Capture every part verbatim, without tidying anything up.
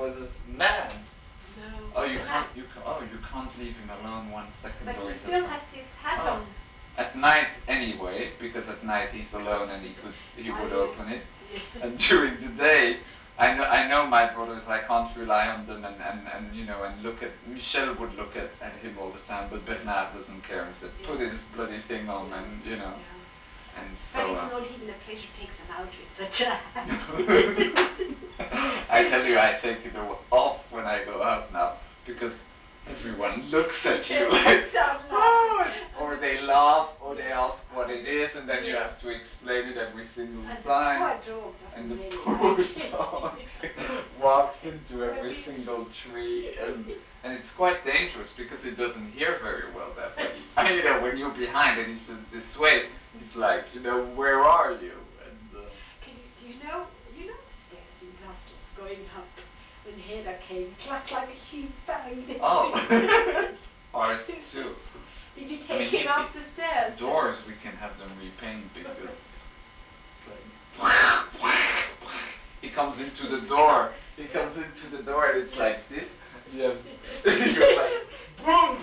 was mad. No, Oh, you so that. can't. You ca- oh, you can't leave him alone one second, But or he he still doesn't. has his hat Oh, on. at night anyway, because at night he's alone and he could he Oh would yeah, open it. yeah. And during the day, I know I know my brothers. I can't rely on them, and, and, and you know, and look at Michel would look at, at him all the time, but Bernard doesn't care and said, Yeah, put his bloody thing on, yeah, and you know, yeah. and But so. it's Uh, not even a pleasure to take some out with such a hat. I tell you, I take it off when I go out now because everyone looks at you Yes, they like, start laughing. oh, And or the, they laugh, or they yeah, ask what and it the, is, and then you yes, have to explain it every single and the time. poor dog And doesn't the really poor like it. dog walks into When every we, single tree, and and it's quite dangerous because it doesn't hear very well that way. yes, You know, when you're behind and he says this way, he's like, you know, where are you? And uh, can you, do you know, you know the stairs in Brussels going up? When Heda came, clack clack, he banged oh, everything. ours too. Did you I take mean, him he, he up the stairs? doors we can have them repaint because it's like he comes into the It's door. He yeah, comes into the door and it's yeah. like this. And you have you have like boom.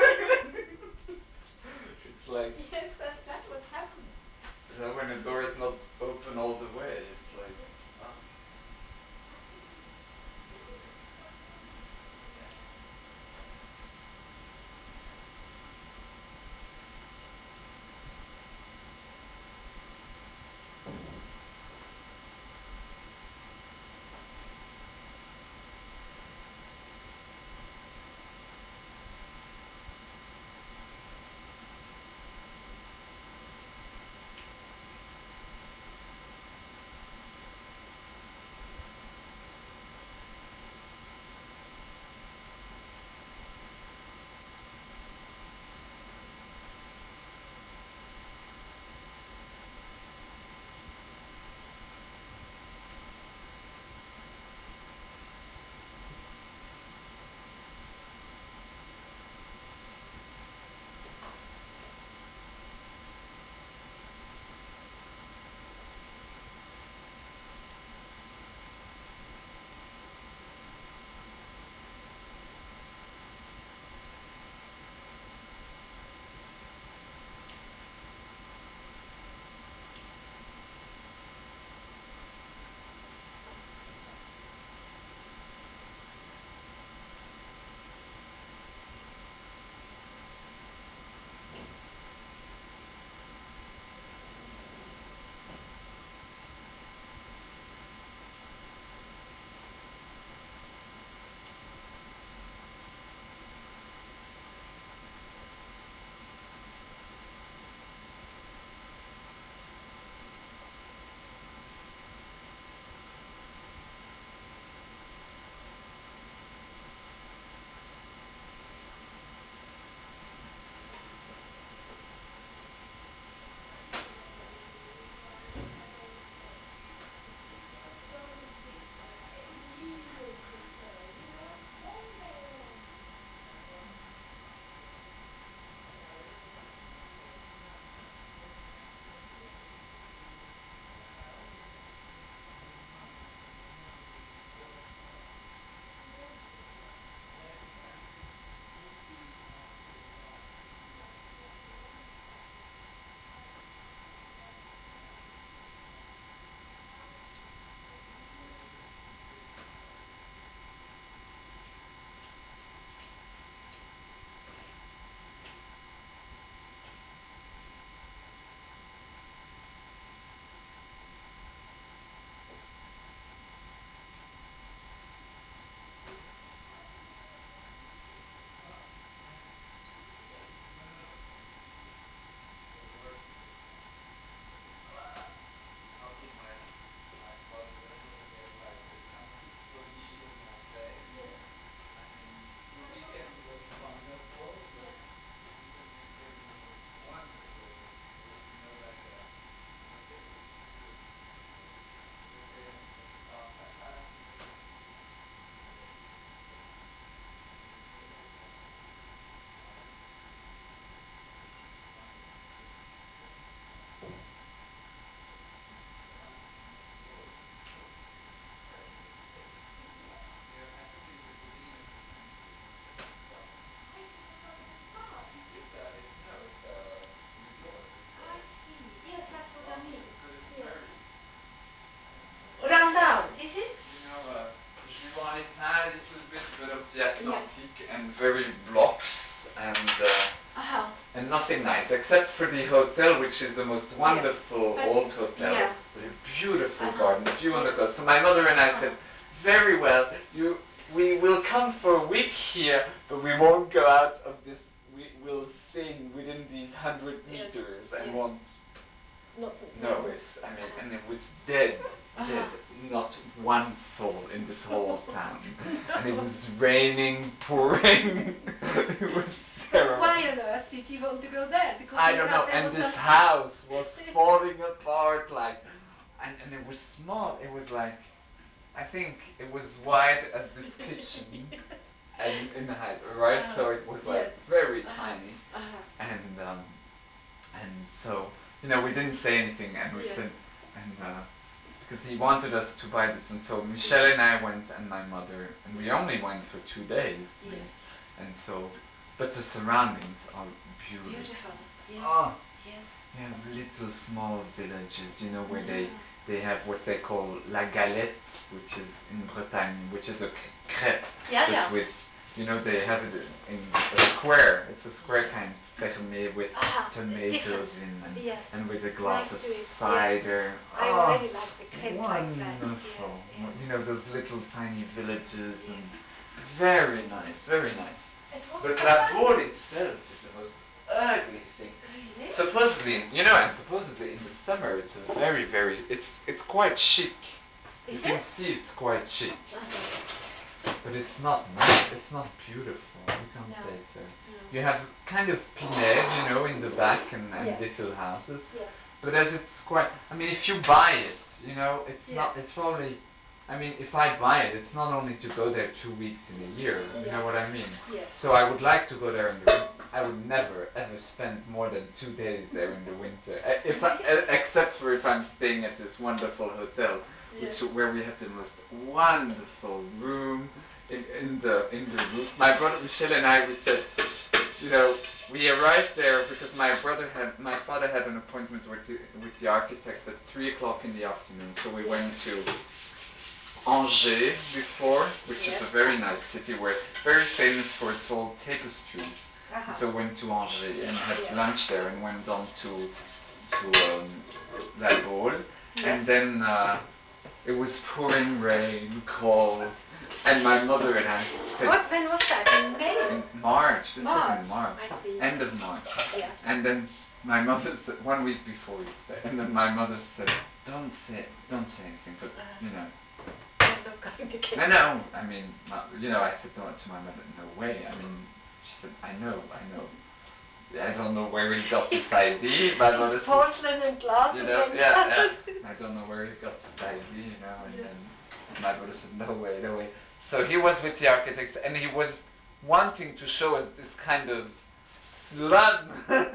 It's like Yes, that that's what happens. uh, when the door is not open all the way. It's like oh. a little bit, but of the Yes. Atlantic, and very blocks, and uh, Uh-huh. and nothing nice except for the hotel, which is the most Yes. wonderful But old hotel yeah. with a beautiful Uh-huh. garden, view on the Yes. coast. So my mother and I Uh-huh. said, very well, you we will come for a week here, but we won't go out of this. We will stay within these hundred Yes. meters and Yeah. won't. Not not No, move. it's. I mean, Uh-huh. and it was dead, Uh-huh. dead. Not one soul in this whole town, and it No. was raining, pouring. It was But terrible. why on earth did you want to go there? Because I you don't know. thought there And was this some. house was falling apart, like, and and it was small. It was like, I think it was wide as this kitchen, and in height, right? Uh-huh. So it was Yes. like very Uh-huh. tiny, Uh-huh. and um, and so you know we didn't say anything, and we Yes. said, and uh, because he wanted us to buy this, and so Michelle Yes. and I went, and my mother, and we Yes. only went for two days, we, Yes. and so, but the surroundings are Beautiful. beautiful. Yes. Oh, Yes. they have little small villages, you know, where they Ah. they have what they call la galette, which is in Bretagne, which is a crêpe, Yeah, but yeah. with, you know, they have it in, in a square. It's a square Yes. kind, fermé, with Ah, different. tomatoes in, and, Yes. and with a glass Next of to it. Yeah. cider. I Oh, already like the crepe like that. Yeah. wonderful. Yeah. You know, those little tiny villages, Yes. and very nice, very nice. And what But what La time? Baule itself is the most ugly thing. Really? Supposedly, you know, and supposedly in the summer it's a very, very, it's it's quite chic. You Is can it? see it's quite chic, Uh-huh. but it's not nice. It's not beautiful. You can't No. say so. No. You have kind of pinède, you know, in the back, and, and Yes. little houses. Yes. But as it's quite, I mean, if you buy it, you know, it's Yes. not. It's probably. I mean, if I buy it, it's not only to go there two weeks in a year. You Yes. know what I mean? Yes. So I would like to go there in the winter. I would never ever spend more than two days there in the winter, E- if I, e- except for if I'm staying at this wonderful hotel, Yes. which where we have the most wonderful room in, in the in the room. My brother Michel and I, we said, you know, we arrived there because my brother had, my father had an appointment with the, with the architect at three o'clock in the afternoon. So we Yes. went to Angers before, which is Yes. a very nice city where very famous for its old tapestries. And Uh-huh. so went to Angers and had Yes. lunch there and went on to to um, La Baule, Yes. and then uh, it was pouring rain, cold, and my mother and I said, What? When was that? In May? in March. This was March. in March, I see. end of March. Yes. And then my mother said, one week before we said, and then my mother said, "Don't say, don't say anything, but Uh-huh. you know." I'm not going again. No, no. I mean, my, you know, I said no to my mother. No way. I mean, she said, "I know, I know." I don't know where he got It's this idea. My it's mother said, porcelain and glass you know, again. yeah, yeah. I don't know where he got this idea, you know, and Yes. then my brother said, no way, no way. So he was with the architects, and he was wanting to show us this kind of slum.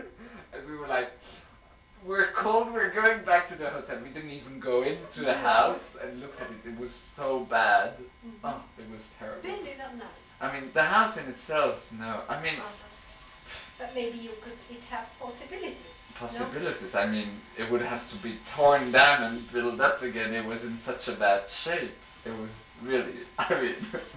And we were like, we're cold, we're going back to the hotel. We didn't even go into the No. house and looked at it. It was so bad. Mm-hmm. Oh, it was terrible. Really not nice. I mean, the house in itself, no. I mean, Uh-huh. But maybe you could. It have possibilities. No. possibilities. I mean, it would have to be torn down and built up again. It was in such a bad shape. It was really, I mean,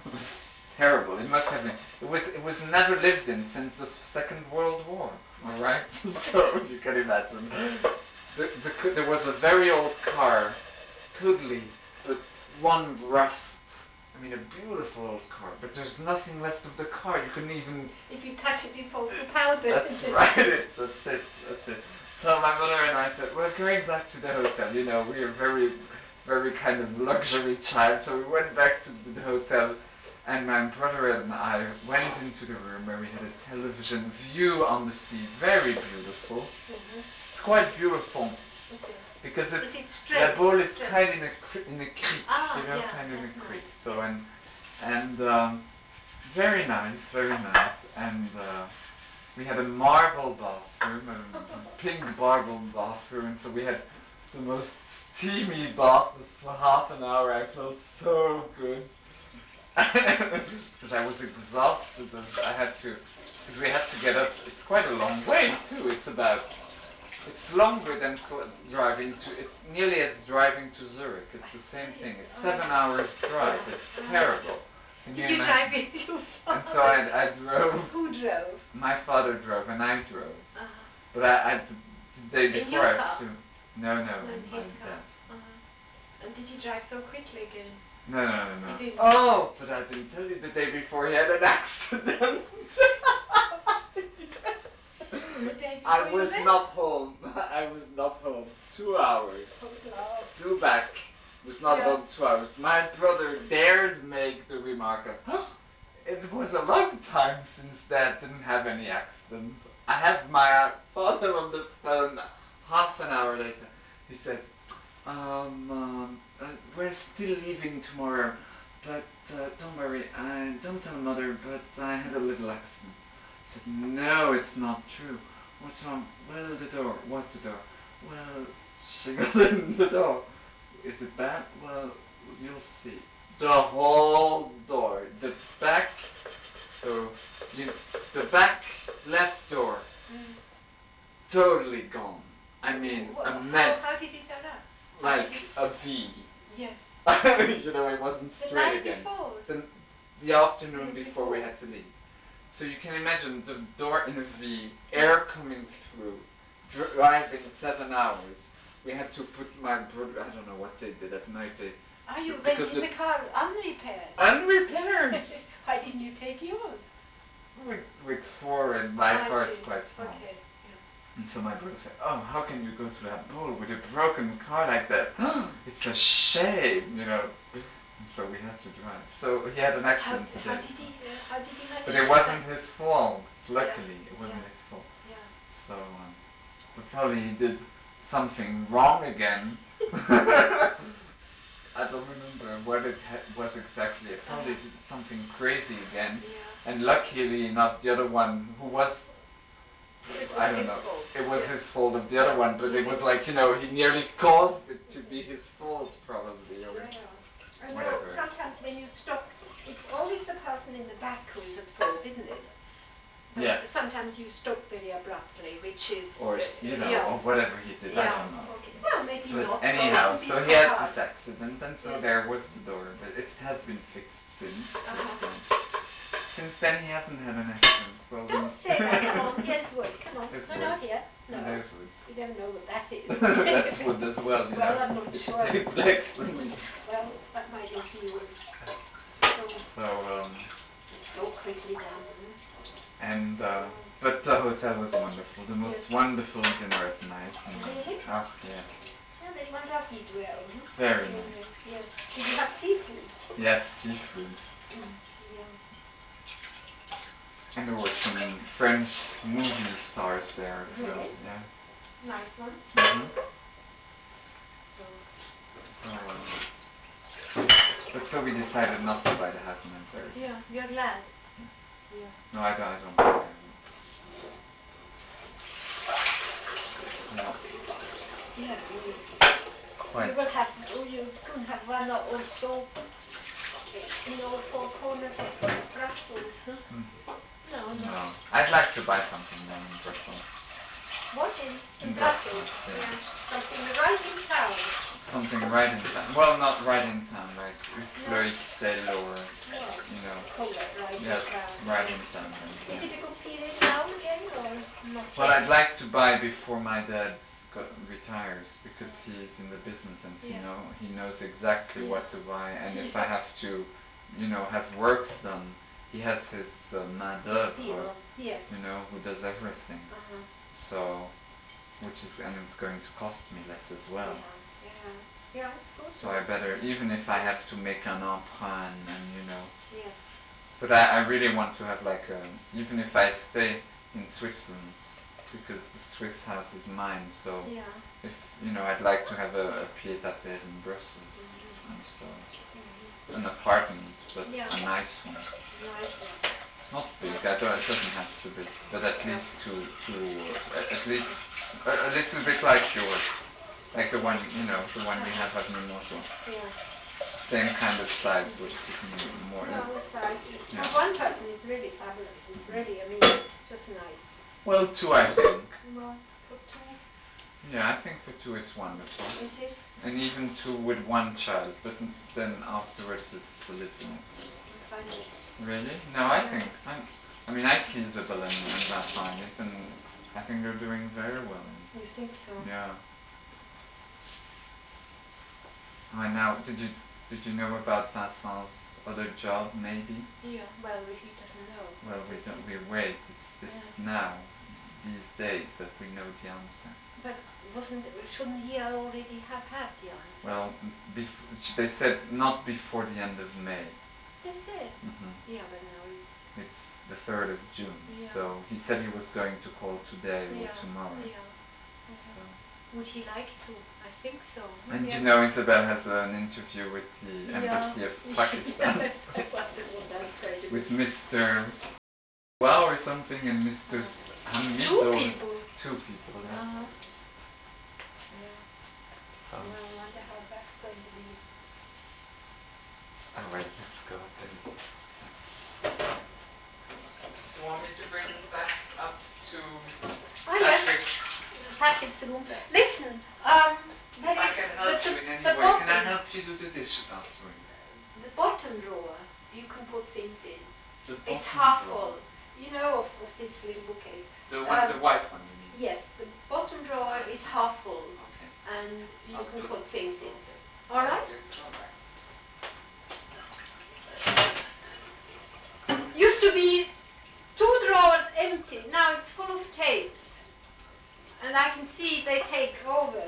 terrible. It must have been. It was. It was never lived in since the Second World War. All right. So you can imagine. The, the, there was a very old car, totally, but one rust. I mean, a beautiful old car, but there's nothing left of the car. You couldn't even. If you touch it, it falls to powder. That's right. It, that's it. That's it. So my mother and I said, we're going back to the hotel. You know, we are very, very kind of luxury child. So we went back to the hotel, and my brother and I went into the room where we had a television view on the sea, very beautiful. Mm-hmm. It's quite beautiful Is it? because Is it's it La straight? Baule is Straight. kind of in a in a creek, Ah, you know, yeah, kind of in a that's creek. nice. So Yes. and and um, very nice, very nice, and. Uh, we had a marble bathroom, a pink marble bathroom, and so we had the most steamy baths for half an hour. I felt so good because I was exhausted. I had to, because we had to get up. It's quite a long way too. It's about, it's longer than for driving to. It's nearly as driving to Zurich. I It's the same see. thing. It's Oh seven yeah. hours drive. Yeah. It's Uh-huh. terrible. Can you Did you drive imagine? with your And so father? I, I drove. Who drove? My father drove and I drove. Uh-huh. But I, I the day In before your I car? flew. No, no, No, in in my his car. dad's car. Uh-huh. And did he drive so quickly again? No, no, no, He no. didn't. Oh, but I didn't tell you the day before he had an accident. Yes. The day I before you was left? not home. I was not home. Two hours. Oh, love. Flew back. Was not Yeah. home two hours. My brother dared make the remark of, "Oh, it was a long time since Dad didn't have any accident." I have my father on the phone half an hour later. He says, um, um uh, we're still leaving tomorrow, but uh, don't worry, I don't tell mother, but I had a little accident. I said, no, it's not true. What's wrong? Well, the door. What the door? Well, she got in the door. Is it bad? Well, you'll see. The whole door, the back, so you, the back left door, Mm. totally gone. I mean, a How mess, how did it turn out? How did like it? a V. Yes. You know, it wasn't The straight night again. before. The, the afternoon Even before we before. had to leave. So you can imagine the door in a V, Mm. air coming through, driving seven hours. We had to put my brother. I don't know what they did at night. They Oh, you went because in the the car unrepaired. unrepaired Why didn't you take yours? with with four, and my I car is see. quite small. Okay. Yeah. And so my brother said, "Oh, how can you go to that ball with a broken car like that? It's a shame, you know." And so we had to drive. So he had an How accident the how day did before. he uh, how did he But manage it to do that? wasn't his fault. Yeah. Luckily, it Yeah. wasn't his fault. Yeah. So, um, but probably he did something wrong again. I don't remember what it ha- was exactly. It probably Uh-huh. did something crazy again. Yeah. And luckily enough, the other one who was, It was I don't his know, fault. it was Yeah. his fault of the other Yeah. one, but He it was didn't. like, you know, he nearly caused it to be Yeah. his fault, probably, or Yeah, yeah. I know whatever. sometimes when you stop, it's always the person in the back who is at fault, isn't it? But Yes. sometimes you stop very abruptly, which is, Or, uh, you know, yeah, or whatever he did, I yeah, don't know. okay. Well, maybe But not, so it anyhow, wouldn't be so he so had hard. this accident, and so Yes. there was the door. But it has been fixed since. Uh-huh. But uh, since then, he hasn't had an accident. Well, we. Don't say that. Come on, here's wood. Come on. There's No, wood. no, here. And No. there's wood. You don't know what that is. That's wood as well, you Well, know. I'm not It's sure. triplex and. Well, that might not be wood. So, So, um, it's so quickly done. Hmm? and, So, uh, but the hotel was wonderful. The yes. most wonderful dinner at night. And, Really? oh, yes. Yeah, then one does eat well. Hmm? Very When nice. you, yes. Did you have seafood? Yes, seafood. Yeah. And there were some French movie stars there as well. Really? Yeah. Nice ones. hmm So, So, uh, but so we decided not to buy the house in Antwerp. yeah, you're glad. Yes. Yeah. No, I don't. I don't think I will. Yeah. Yeah, you Quite. you will have oh, you'll soon have one or, or two in all four corners of Brussels. Huh? Mm. No, no. No. I'd like to buy something though in Brussels. What in in In Brussels? Brussels, yeah. Yeah, something right in town. Something right in town. Well, not right in town, like No, Uccle, Ixelles, or well, you know. call that right in Yes, town. right Yeah. in town then. Is Yeah. it a good period now again or not Well, yet? I'd like to buy before my dad got, retires because Uh, he's in the business and he yeah, know he knows exactly yeah, what to buy. And if I yeah. have to, you know, have works done, he has his uh, main His d'œuvre, people. Yes. you know, who does everything. Uh huh. So, which is and it's going to cost me less as Yeah, well. yeah, yeah. It's good So I though. better, even if I Yeah. have to make an emprunt and you know, Yes. but I, I really want to have like a, even if I stay in Switzerland, because the Swiss house is mine. So Yeah. if you know, I'd like to have a, a pied-à-terre in Brussels, Mhm. and so Mhm. an apartment, but Yeah. a nice one, Nice one. not Yeah. big. I don't. It doesn't have to be, but at Yeah. least to to uh, at least a, a little bit like yours, like the one you know, the one Uh we huh. have at Nemours. Yeah. Same kind of size would Mhm. fit me more. Yeah, the size. For Yeah. one person, it's really fabulous. It's Mhm. really, I mean, just nice. Well, two, I think. Well, for two, Yeah, I think for two it's wonderful. is it? And even two with one child, but then afterwards it's a little. find it. Really? No, I Yeah. think I'm. I mean, I see Isabel and, and Vincent. They've been. I think they're doing very well. You think so? In, yeah. Oh, and now, did you did you know about Vincent's other job? Maybe. Yeah. Well, he doesn't know. Well, we Does he? don't. We wait. It's this Yeah. now, these days, that we know the answer. But wasn't shouldn't he already have had the answer? Well, bef- they said not before the end of May. They said. Hmm. Yeah, but now it's. It's the third of June, Yeah. so he said he was going to call today or Yeah. tomorrow. Yeah. Yeah. So. Would he like to? I think so. And Yeah. you know, Isabel has an interview with the Yeah. embassy of Yeah. Pakistan I wondered what that's going to be. with Mister Wow or something and Mister Uh, Hamid two or people. two people. Yeah. Uh huh. Yeah. So, Yeah. I wonder how that's going to be. oh wait, let's go then. Do you want me to bring us back up to Ah yes, Patrick's? Patrick's room. Listen, um, If there I is can the help the, you in any the way, can I bottom help you do the dishes afterwards? the bottom drawer you can put things in. The It's bottom half drawer. full. You know of, of this little bookcase. The one, the Um, white one, you mean? yes, the bottom drawer Ah, is it's half nice. full, Okay. and you I'll can put. put things in. Okay. All Thank right. you. All right. Used to be two drawers empty. Now it's full of tapes, and I can see they take over.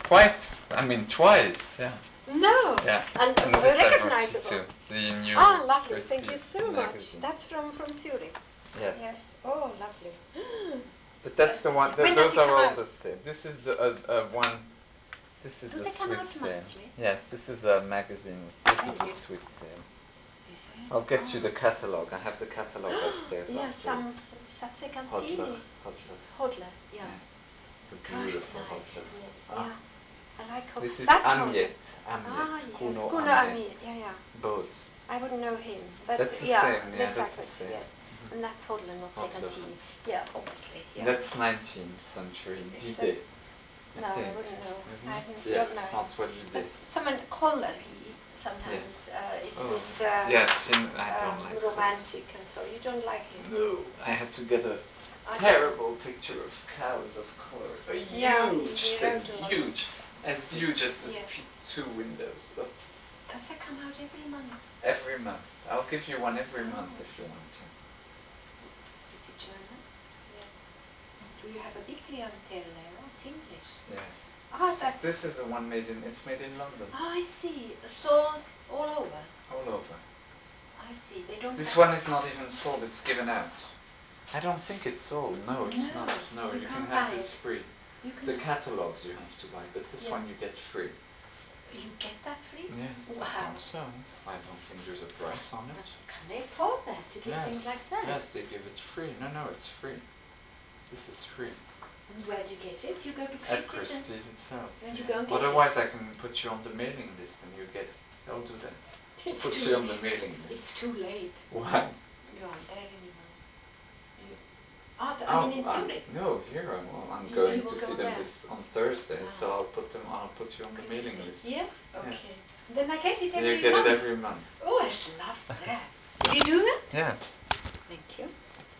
Quite, I mean, twice, yeah. No. Yeah. And And uh, this I brought you recognizable. too. The new Ah, lovely. Thank you Prestige so much. magazine. That's from from Zurich. Yes. Yes. Oh, lovely. But that's the one. Th- When does those it are come all out? the same. This is the uh, uh, one. This is Do the they come Swiss out sale. monthly? Yes, this is a magazine. This is Thank the you. Swiss sale. Is it? I'll get you Oh. the catalog. I have the catalog upstairs Yeah, afterwards. some Satze Hodler, Cantini. Hodler. Hodler, yeah. Yes, the Gosh, beautiful nice, isn't Hodlers. it? Ah, Yeah. I like Hodler. this is That's Hodler. Amiet. Amiet. Ah, yes. Kuno Kuno Amiet. Amiet. Yeah, yeah. Both. I wouldn't know him, but That's the yeah, same. Yeah, this I that's the could. same. Yeah, Mhm. and that's Hodler, not Hodler. Segantini. Yeah, obviously. Yeah. That's nineteenth century. Is that? Didet, I No, I think. wouldn't know. Isn't I it? haven't- Yes, don't know him. François But Didet. someone Collery Yes. sometimes uh, is a Oh, bit uh, yes, you know, I don't um, like romantic, and so you don't like him. No, I had to get a I don't. terrible picture of cows of color. A Yeah, he, huge he thing, wrote a lot. huge. As huge as the Yes. P two windows. Oh, Does that come out every month? every month. I'll give you one every month Oh, if you want to. is it German? Yes. Do you have a big clientele there? Oh, it's English. Yes. Ah, This is, that's. this is the one made in, it's made in London. Ah, I see. Sold all over. All over. I see. They don't This have. one is not even sold, it's given out. I don't think it's sold. No, it's No, not. No, you you can can't have buy this it. free. You can. The catalogs you have to buy, but this Yes. one you get free. You get that free? Yes, I Wow. think so. I don't think there's a price on But it. can they afford that to give Yes, things like that? yes, they give it free. No, no, it's free. This is free. And where do you get it? You go to At Christie's and, Christie's itself. and you Yeah. go and get Otherwise, I can put you on the mailing list and you get it. I'll do that. it. I'll It's put too. you on the mailing It's list. too late. Why? You aren't there anymore. You. Ah, I Oh, mean in um, Zurich. no, here I'm. Well, I'm You, going you will to see go them there. this on Thursday, so Ah. I'll put them. I'll put you on the mailing Christie's. list. Yes. Yes. Okay. Then I get it And you every get month. it every month. Oh, I love that. Will you do that? Yes. Thank you.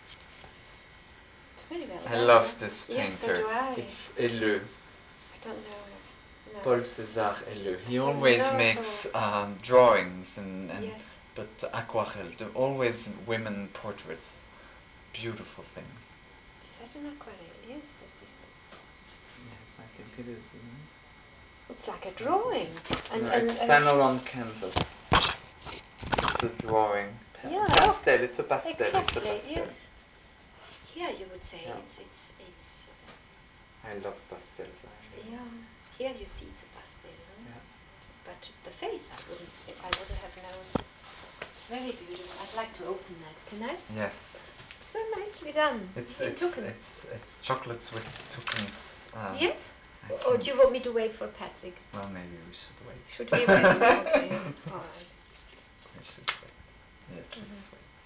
It's very well I done. love Huh? this Yes, so painter. do I. It's Helleu. I don't know. No. Paul César Helleu. I He don't always know at makes all. um, drawings and, and Yes. but aquarelle. They're always women portraits. Beautiful things. Is that an aquarelle? Yes, this is. Yes, I think it is, isn't it? It's like a drawing. And No, and, it's and panel on canvas. It's a drawing. Pa- yeah, oh, pastel. It's a pastel. It's a exactly. pastel. Yes. Here you would say Yeah. it's it's it's. I love pastels. I really Yeah. Here you see it's a pastel. Huh? Yeah. But the face, I wouldn't say. I wouldn't have known. It's very beautiful. I'd like to open that. Can I? Yes. So nicely done. It's In it's token. it's it's chocolates with toucans. Um, Yes? I Or think. do you want me to wait for Patrick? Well, maybe we should wait. Should we wait? Okay. All right. We should wait. Yes, let's Mm-hmm. wait.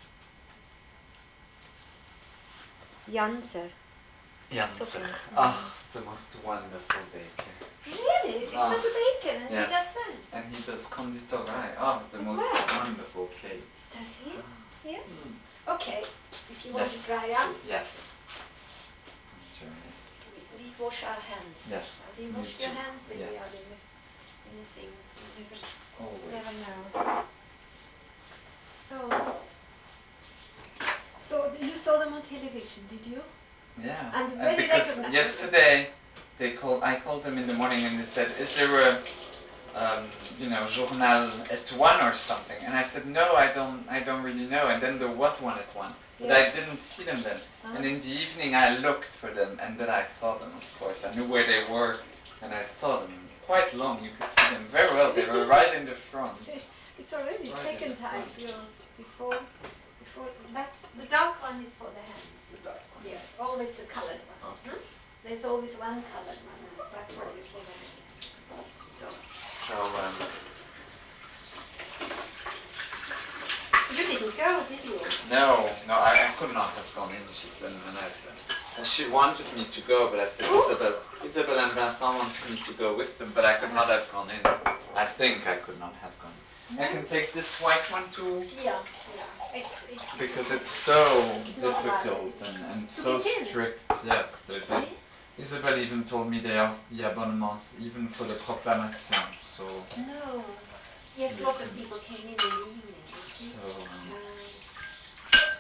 Janser. Janser. Toppings. Ah, Mm. the most wonderful baker. Really? Is Ah, that a bacon? And yes. he does that? And he does konditorei. Ah, the As most well? wonderful cakes. Does he? Yes? Mm. Okay. If you Yes. want to dry up, Yes. Enjoy it. we, we wash our hands. Yes. Have you Me washed your too. hands when Yes. we are in the, in the thing? You never, Always. never know. So, so you saw them on television, did you? Yeah. And Uh, really because recognize. yesterday they called. I called them in the morning and they said, "Is there a um, you know, journal at one or something?" And I said, "No, I don't. I don't really know." And then there was one at one, but Yeah. I didn't see them then. Uh-huh. And in the evening, I looked for them, and then I saw them. Of course, I knew where they were, and I saw them quite long. You could see them very well. They were right in the front. It's already Right in the second time front. yours. Before, before that's the dark one is for the hands. The dark one. Yes, always the colored one. Okay. Huh? There's always one colored one, and that's obviously the hands. So So um, you didn't go, did you? no, no, I, I could not have gone in. She said, and I, and she wanted me to go, but I said, Isabel, Isabel and Vincent wanted me to go with them, but I could not have gone in. I think I could not have gone in. I No? can take this white one too, Yeah, yeah. It's it's because it's so it's not difficult valid. and, and To so get in. strict. Yes, they, they, See? Isabel even told me they asked the abonnements even for the proclamation. So No. Yes, you a lot of couldn't. people came in in the evening. You see? So um, Um,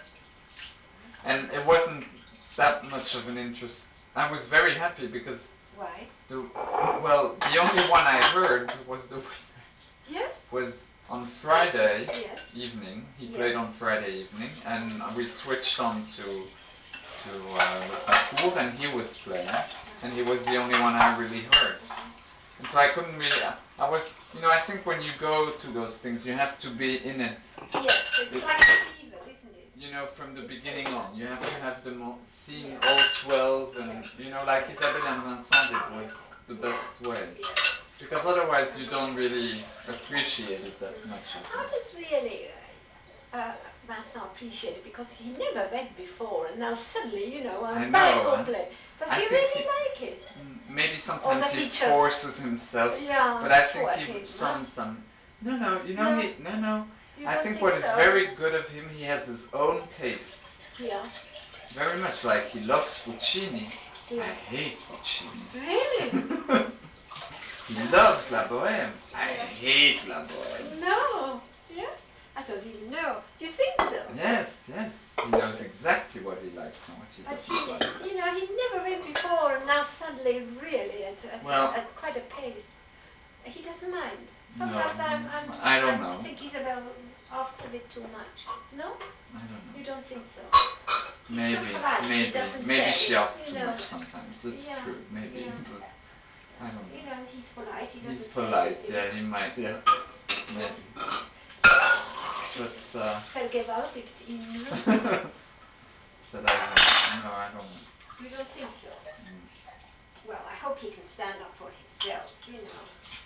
and it wasn't that much of an interest. I was very happy because Why? The well, the only one I heard was the winner. Yes? Was on That's, Friday yes. evening. He Yes. played on Friday evening, and we switched on to to uh, Le Concours, and he was playing, and he was the only one I really heard. And so I couldn't really. I, I was, you know, I think when you go to those things, you have to be in it. Yes, it's It, like a fever, isn't it? you know, from the It's beginning uh, on, you have to yes. have them all, seen Yes. all twelve, and Yes. you know, like Yes. Isabelle and Vincent did was Yes. the Yes. best way. Yes. Because otherwise, you Uh-huh. don't really appreciate it that Mhm. much, I How think. does really uh, uh, Vincent appreciate it? Because he never went before, and now suddenly, you know, I I'm back know, on huh? play. Does I he think really he, like it? mm, maybe Or sometimes does he he just, forces himself, yeah, but I think poor he him, huh? some some. No, no, you know No, he no no. you I don't think think what is so? very good of him, he has his own tastes. Yeah, Very much like he loves Puccini. I yeah. hate Puccini. Really? He Ah, loves La yes, Bohème. I yes. hate La Bohème. No, yes? I don't even know. Do you think so? Yes, yes. He knows exactly what he likes and what he But doesn't he, like. you know, he never went before, and now suddenly, really, at, at, Well, at quite a pace. He doesn't mind. no, Sometimes I'm, I'm, I don't I'm know. think Isabel asks a bit too much. No, I don't know. you don't think so. He's just Maybe, polite. He maybe, doesn't maybe say, she asks you too know. much sometimes. It's Yeah, true, maybe, yeah. but I don't Uh, you know. know, he's polite. He He's doesn't say polite, anything. yeah, he might, yeah, So maybe. But, uh, vergewaltigt ihn. Huh? that I heard. No, I don't know. You don't think so? Mm. Well, I hope he can stand up for himself. You know.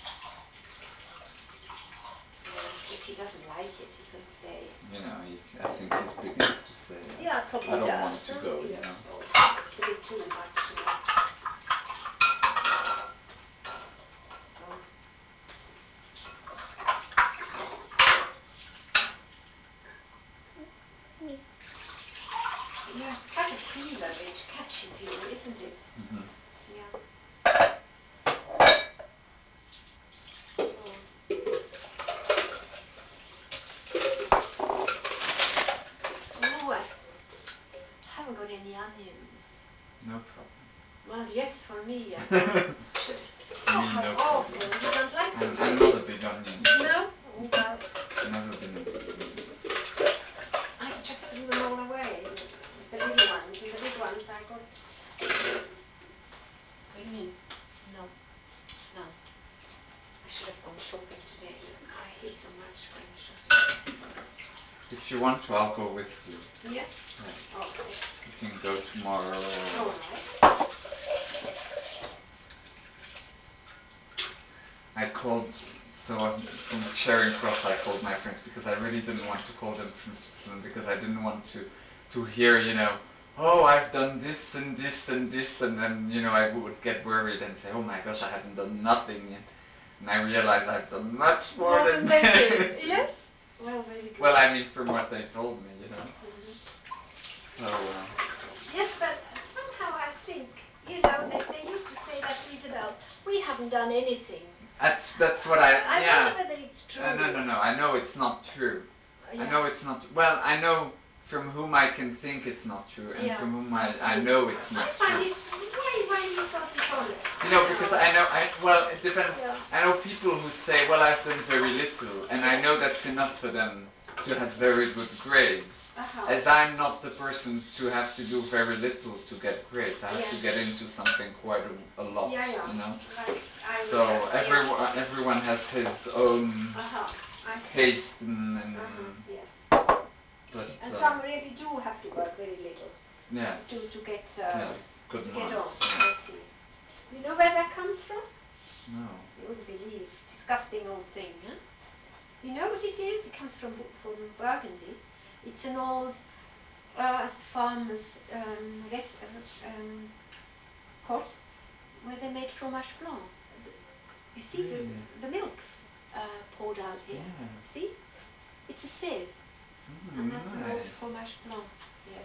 So if he doesn't like it, he can say. You know, he, I think he's big enough to say, Yeah, uh, probably I don't does. want to Huh? go, you Yeah. know. Oh, it's a bit too much now. So yeah, it's quite a fever which catches you, isn't it? Hmm. Yeah. So oh, I haven't got any onions. No problem. Well, yes, for me. I don't. Should. Oh, Me, how no awful! problem. You don't like them, I'm, do I'm you? not a big onion eater. No. Oh, well, Never been a big onion eater. I just threw them all away. The, the little ones and the big ones. I got. What do you mean? No, none. I should have gone shopping today. I hate so much going shopping. If you want to, I'll go with you. Yes. Yes. All right. We can go tomorrow All or right. I called, so I'm from Charing Cross, I called my friends because I really didn't Yes. want to call them from Switzerland because I didn't want to, to hear, you know, oh, I've done this and this and this, and then, you know, I would get worried and say, oh my gosh, I haven't done nothing yet. And I realized I've done much more More than than they did. anything. Yes. Well, very good. Well, I mean, from what they told me, you know. Mhm. So, uh, Yes, but somehow I think, you know, they, they used to say that to Isabel, we haven't done anything. that's that's what I, I yeah. wonder whether it's Uh, no, true. no, no. I know it's not true. Uh, I yeah, know it's not. Well, I know from whom I can think it's not true, and yeah, from whom I I, I see. know it's I not find true. it, why, why be so dishonest, You you know, because know? I know. I well, it depends. Yeah, I know people who say, "Well, I've done very little," and I yes, know that's enough for them to have very good grades. uh-huh, As I'm not the person to have to do very little to get grades. I have yes, to get into something quite a, a lot. yeah, yeah, You know. like I would So have, yeah, everyone everyone has his own uh-huh, I see, taste and, uh-huh, and yes. but And uh, some really do have to work very little yes, to, to get, uh, yes, good to get money. on, Yes. I see. You know where that comes from? No. You wouldn't believe. Disgusting old thing, huh? You know what it is? It comes from from Burgundy. It's an old uh, farmer's um, res- uh, um, pot where they made fromage blanc. The- You see the Really? the milk uh, poured out here. Yeah. See, it's a sieve, and Mm, that's an old nice. fromage blanc. Yes.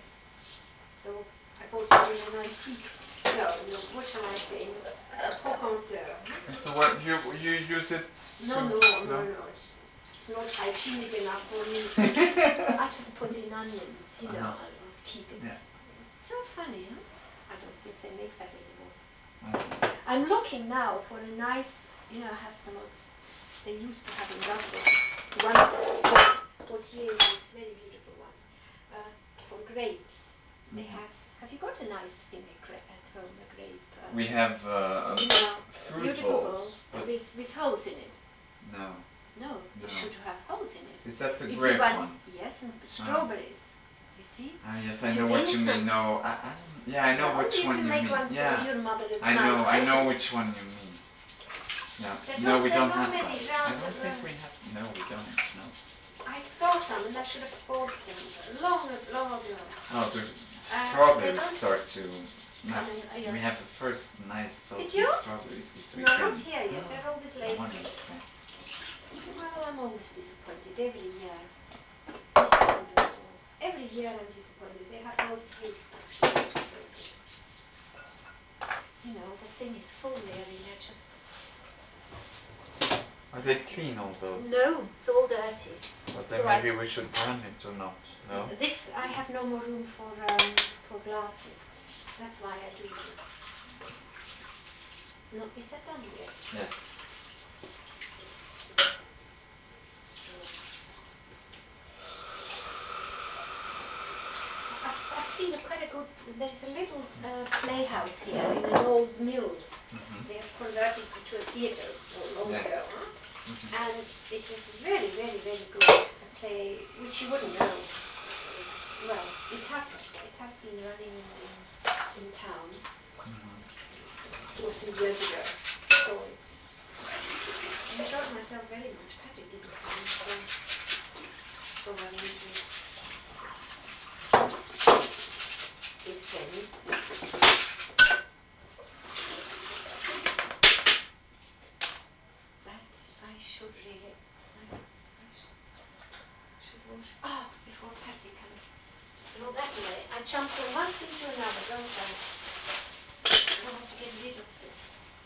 So I bought it in an antique. No, no. What shall I say? In a brocanteur. Huh? And so what you you use it No, to no, no, no? no. It's, it's not hygienic enough for me. I just put in onions, you know, Uh-huh. and keep it. Yeah. It's so funny, huh? I don't think they make that anymore. I don't know. I'm looking now for a nice, you know, I have the most, they used to have in Brussels, one pot, potier, this very beautiful one, uh, for grapes. They Mhm. have, have you got a nice vinaigrette at home, a grape? Uh, We have uh, um, you know, fruit beautiful bowls, bowl but with, with holes in it. no, No, no. it should have holes in it. Is that the If you grape want, one? yes, and Oh. strawberries, you see? Ah, yes, I If you know what win you mean. some, No, I, I don't. Yeah, I know well, which you one can you make mean. one, send Yeah, your mother a I nice know. I know present. which one you mean. Yeah. There No, don't, we there are don't not have that. many I round. don't think Uh, we have. No, we don't. No. I saw some and I should have bought them long, long ago. Oh, the Uh, they strawberries don't start to. My, come in. Uh, we yes. have the first nice Did healthy you? strawberries this No, not weekend. here yet. They're always No late. wonder. Okay. Well, I'm always disappointed every year. What can you do for? Every year I'm disappointed. They have no taste, actually, the strawberries. You know, the thing is full there and they're just. Are they clean, all those? No, it's all dirty. But then So I. maybe we should brand it or not. No. This, I have no more room for um, for glasses. That's why I do them. No, is that done? Yes. Yes. So I've, I've seen a quite a good. There is a little uh, playhouse here in an old mill. Mhm. They have converted into a theatre uh, long Yes. ago, huh? Mhm. And it was really, very, very good. A play which you wouldn't know. Well, it has it has been running in in, in town Mhm. for some years ago. So it's. I enjoyed myself very much. Patrick didn't come, so so I went with his friends. That I should really. I, I sh- should wash. Oh, before Patrick comes, just throw that away. I jump from one thing to another, don't I? I want to get rid of this.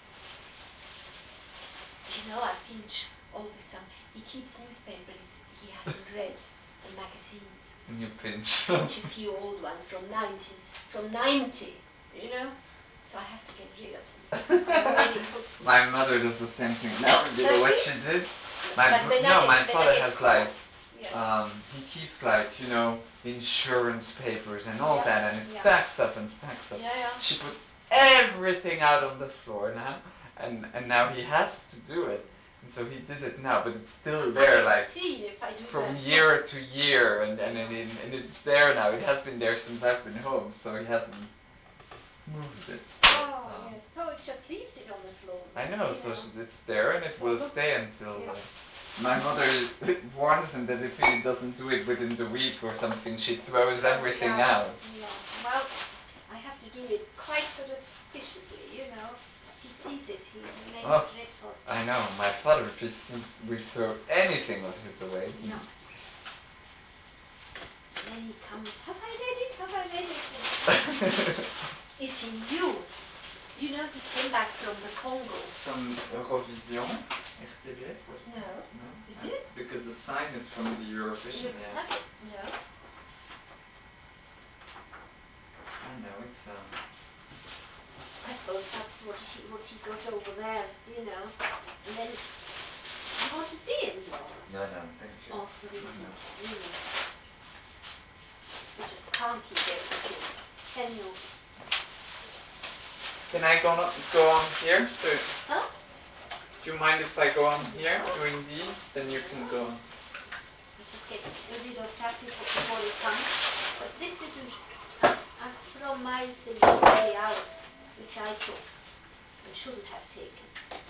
You know, I pinch always some. He keeps newspapers he hasn't read and magazines. And you pinch. Pinch a few old ones from nineteen, from ninety. You know, so I have to get rid of them. I already put. My mother does the same thing. Now, you know Does what she? she did? No, My but br- when I no, get my when I father get has cold, like, yes, um, he keeps like, you know, insurance papers and all yeah, that, and it yeah, stacks up and stacks up. yeah, yeah. She put everything out on the floor now, and and now he has to do it, and so he did it now, but it's still I there, get to like see if I do from that. year to year, and and Yeah. and, it, and it's there now. It has been there since I've been home, so he hasn't moved it. Oh But um, yes. So it just leaves it on the floor, I know, you so know. sh- it's there and it So will look, stay until. yeah. Uh, my mother warns him that if he doesn't do it within the week or something, she throws Throws it everything out. out. Yeah. Well, I have to do it quite surreptitiously, you know. He sees it. He, he makes Oh, it dreadful. I know. My father, if he sees we throw anything of his away, he. Yeah. And then he comes. Have I read it? Have I read it? And if he knew, you know, he came back from the Congo. From Eurovision, R T B F, what's No. that? No, Is Uh, it? because the sign is from the You Eurovision. Yeah, have it? No. I know it's um. I suppose that's what he what he got over there, you know. And then you want to see him? No, no, thank you. Oh, believe No, me, no. you know. You just can't keep everything, can you? Can I go on, go on here? So, Huh? do you mind if I go on here No. doing these? Then you can No. go on. I just get rid of that before before he comes. But this isn't. I've, I've thrown my things away out, which I took and shouldn't have taken.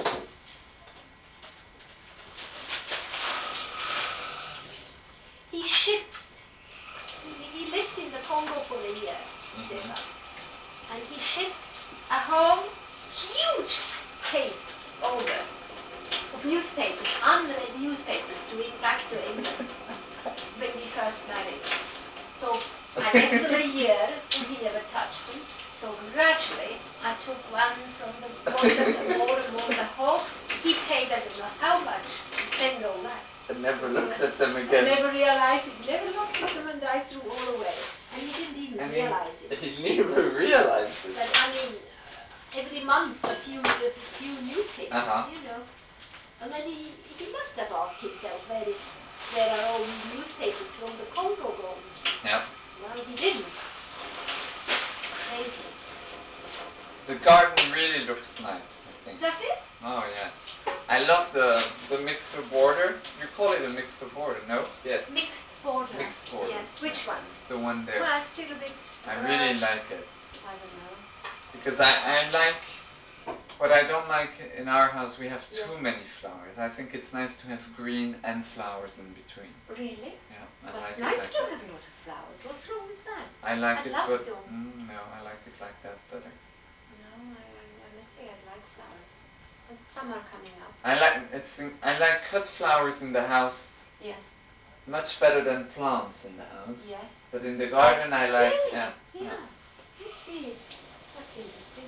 He shipped. He, he lived in the Congo for a year, Mhm. Stefan, and he shipped a whole huge case over of newspapers, unread newspapers, to in, back to England when we first married. So I left them a year and he never touched them. So gradually I took one from the bottom and more and more. The whole, he paid I don't know how much to send all that. I never Before looked at them I again. never realized it, never looked at them, and I threw all away. And he didn't even And he, realize it. he never realized it. But I mean, every month a few a few newspapers, Uh-huh. you know. And then he he must have asked himself where is where are all these newspapers from the Congo gone? Yep. Well, he didn't. Crazy. The garden really looks nice, I think. Does it? Oh yes. I love the the mixer border. You call it a mixer border, no? Yes. Mixed border. Mixed border. Yes. Which Yes. one? The one there. Well, still a bit. I Uh, really like it. I don't know. Because I, I like what I don't like in our house, we have Yes. too many flowers. I think it's nice to have green and flowers in between. Really? Yeah, I Well, it's like it nice like to that. have a lot of flowers. What's wrong with that? I like I'd it, love but them. mm, no, I like it like that better. No, I, I, I must say I'd like flowers. And some are coming up. I like it's in, I like cut flowers in the house. Yes. Much better than plants in the house. Yes. But in the Oh, garden, I like really? yeah, Yeah. yeah. I see. That's interesting.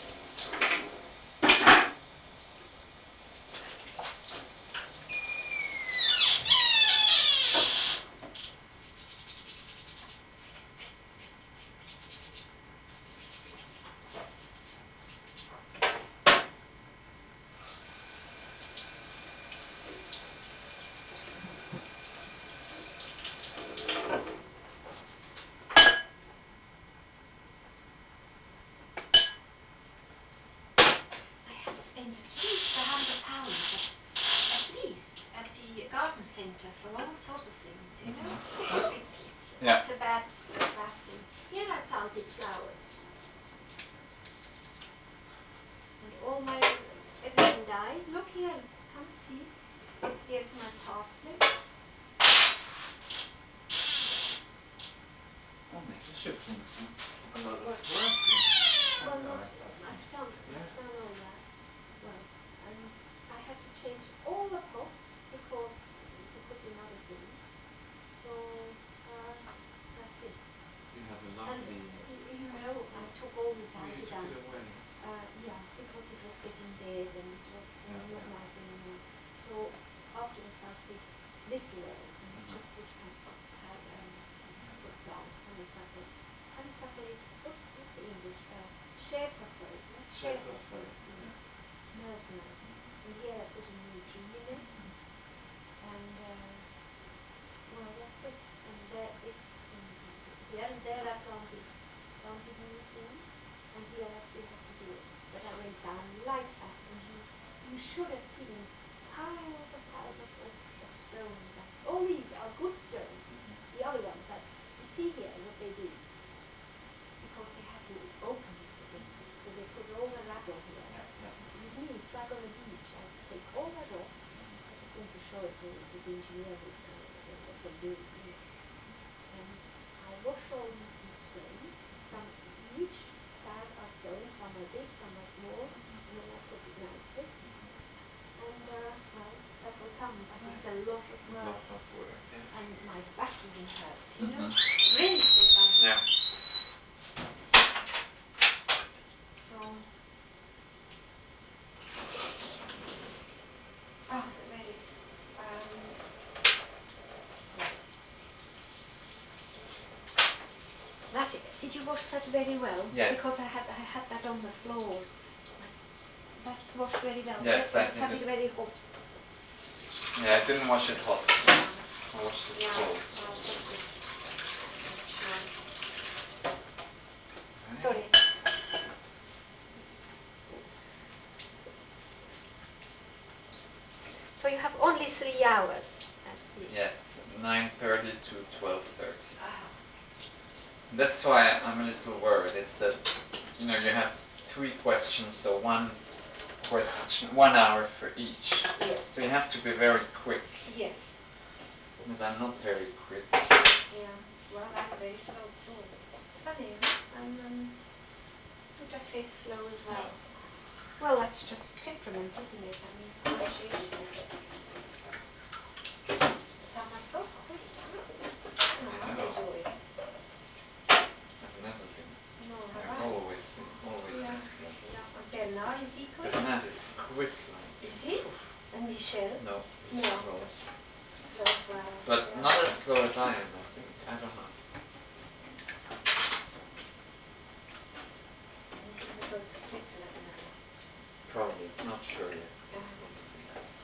I have spent at least a hundred pounds at at least at the garden centre for all sorts of things, you know. Mhm. It's it's Yeah. not a bad a bad thing. Here I planted flowers, and all my everything died. Look here, come and see. Here's my parsley. Oh, men så köpte hon a lot of What? work. Well, Hello. not I've done Yeah. I've done all that. Well, and I had to change all the pots because to put in other things. So uh, that's it. You have a And lovely. y- you know, I took all this Oh, out you took again. it away. Uh, yeah, because it was getting dead and it was uh, Yeah, not yeah. nice anymore. So afterwards I put this away and Mhm. just put ha- ha- um, put plants, honeysuckle. Honeysuckle is what's what's the English? Uh, Schäferfeld. Yes, Schäferfeld. Schäferfeld. Yes, Yeah. smells nice. Mhm. And here I put a new tree in it, Mhm. and uh, well, that's it. And there, this in, in here and there I planted planted new things, and here I still have to do it. But I went down like that, and you you should have seen piles of piles of, of, of stones. And all these are good stones. Mhm. The other ones, I, you see here what they did, because they had to open this a bit. Mhm. So they put all the rubble here. Yeah, yeah. With me, it's like on a beach. I take all that off. Mhm. I just want to show it to, to the engineer who's uh, what they do, you know. And I wash all these in stones. Some in each bag are stones. Some are big, some are small, Mhm. and then I put it nicely. Mhm. And uh, well, that will come, but it's Nice. a lot of A work, lot of work. Yeah. and my back even hurts. You know, Mhm. really, Stefan. Yeah. So, oh, where is um, right? That did you wash that very well? Yes. Because I had I had that on the floor. But that's washed very well. Yes, Let's I let's did have it. it very hot. Yeah, I didn't wash it hot. Um, I washed it yeah, cold. well, that's it. Make sure. Right. Sorry. So you have only three hours at the. Yes, nine thirty to twelve thirty. Ah, That's why I'm a little worried. It's that you know you have three questions, so one question, one hour for each. yes. So you have to be very quick. Yes. Because I'm not very quick. Yeah. Well, I'm very slow too. It's funny, huh? I'm um, not a bit slow as Yeah. well. Well, that's just temperament, isn't it? I mean, can't change that. Some are so quick, huh? No, I I know. enjoy it. I've never been. No, have I've I? always been, always Yeah. been slow. Yeah. And Bernard, is he quick? Bernard is quick like. Is he? And Michel? No, he's No. slow. Slow as well. But Yeah. not as slow as I am, I think. I don't know. And you're going to go to Switzerland Not sure yet. Uh, We'll see.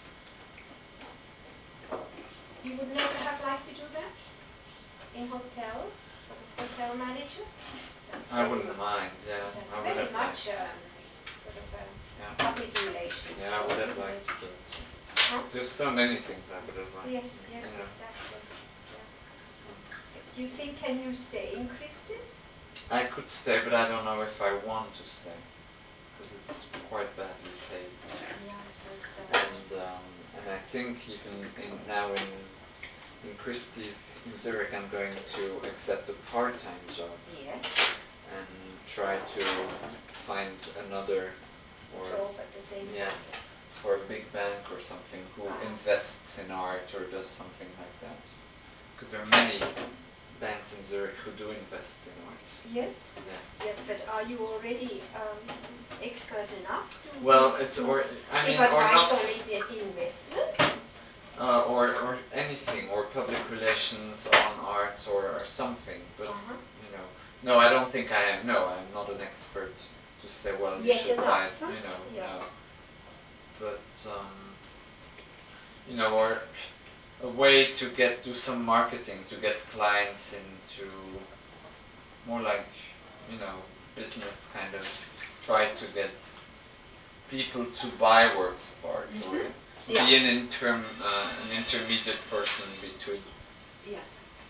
you would never have liked to do that in hotels, sort of hotel manager. That's I very wouldn't much. mind. Yeah, That's I would very have much liked. um, sort of a Yeah, public relations yeah, I job, would have isn't liked it? to do it. Yeah. Huh? There's so many things I would have liked Yes, to. yes, You know. exactly. Yeah. So Do you think can you stay in Christie's? I could stay, but I don't know if I want to stay because it's quite badly paid. Yeah, I suppose so. And um, and I think even in now in in Christie's in Zurich, I'm going to accept a part-time job Yes. and try to find another or Job at the same yes time. for a big bank or something who Ah. invests in art or does something like that. Because there are many banks in Zurich who do invest in art. Yes. Yes. Yes, but are you already um, expert enough to Well, give it's to or I give mean or advice not on the investments? uh, or or anything or public relations on art or, or something. But Uh-huh. you know, no, I don't think I am. No, I'm not an expert to say. Well, you Yet should buy enough. it. Huh? You know, Yeah. no. But um, you know, or a way to get do some marketing to get clients into more like you know business kind of try to get people to buy works of art or Mm-hmm. Yeah. be an interm uh, an intermediate person between. Yes.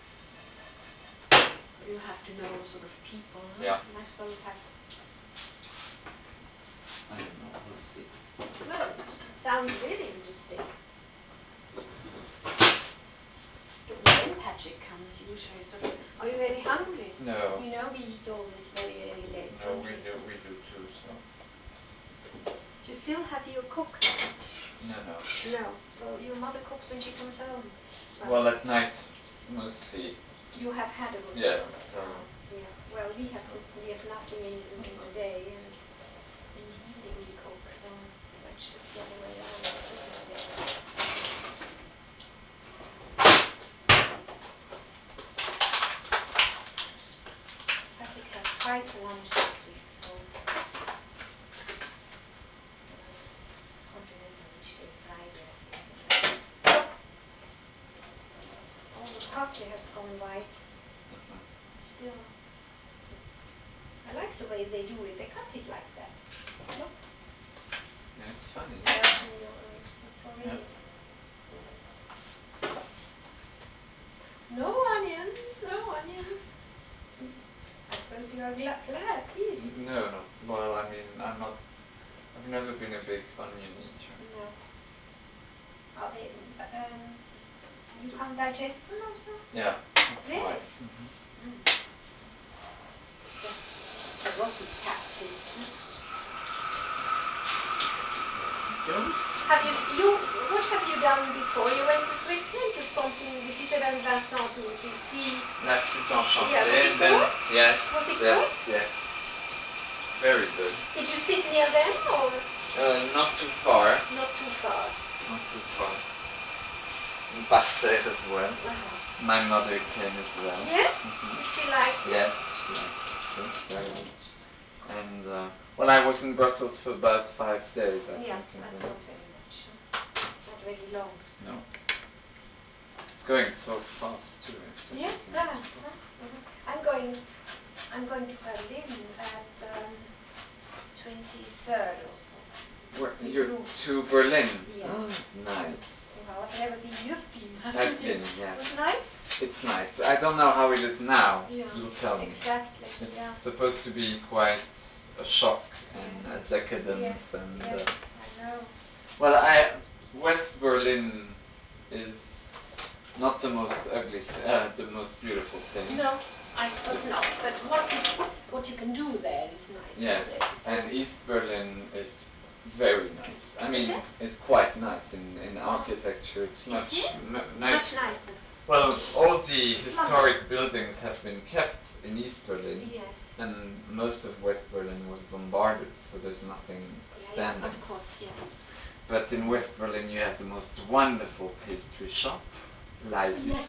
You have to know sort of people, huh? Yeah, And I suppose have. I don't know. We'll see. Well, it sounds really interesting. We'll see. And when Patrick comes, usually sort of. Are you very hungry? No, You know, we eat always very, very late, no, don't we we? do we do too. So Do you still have your cook now? no, no. No. So your mother cooks when she comes home. Well, Well, at night mostly. you have had a good Yes. meal. So. Ah, yeah. Well, we have So. we have nothing in in Uh-huh. the day, and in the evening we cook. So so it's just the other way around, isn't it? Patrick has twice a lunch this week, so uh, continental each day, Friday, I think. And oh, the parsley has gone white. Uh-huh. Still, I like the way they do it. They cut it like that. Look. Yeah, it's funny. Yeah, and you, uh, it's Yeah. already. No onions, no onions. I suppose you are gla- glad, pleased. N- no, not well. I mean, I'm not. I've never been a big onion eater. No. Are they? Um, you can't digest them also? Yeah, that's why. Really? Hmm. Mm. That's the rotten capitalists. Huh? Yeah. Don't. Have you you? What have you done before you went to Switzerland? You've gone to visited and Vincent to to see. La flûte Yeah, enchantée, was it and then good? yes, Was it yes, good? yes, very good. Did you sit near them or Uh, not too far, not too far? not too far. In parterre as well. Uh-huh. My mother came as well. Yes? Hmm. Did she like it? Yes, she liked it too, very much. And uh, well, I was in Brussels for about five days, I Yeah, think, and that's then not very much. Huh? Not very long. no, it's going so fast too. After Yes, it thinking of does. Huh? Mhm. I'm going. I'm going to Berlin at um, twenty-third or so where with you Ruth. to Berlin. Yes. Nice. Well, I've never been. You've been, I've haven't you? been, yes. Was nice? It's nice. I don't know how it is now. Yeah. You'll tell me. Exactly. It's Yeah. supposed to be quite a shock Yes. and a Yes. decadence and Yes. uh, I know. well, I West Berlin is not the most ugly, th- uh, the most beautiful thing. No, I suppose It's not. But what is what you can do there is nice, yes, isn't it? and East Berlin is very nice. I Is it? mean, it's quite nice in in Oh, architecture. It's is much it? m- Much nice. nicer. Well, all the It's London. historic buildings have been kept in East Berlin, Yes. and most of West Berlin was bombarded, so there's nothing Yeah, yeah, standing. of course, yes. But in Mhm. West Berlin, you have the most wonderful pastry shop, Leipzig. Yes.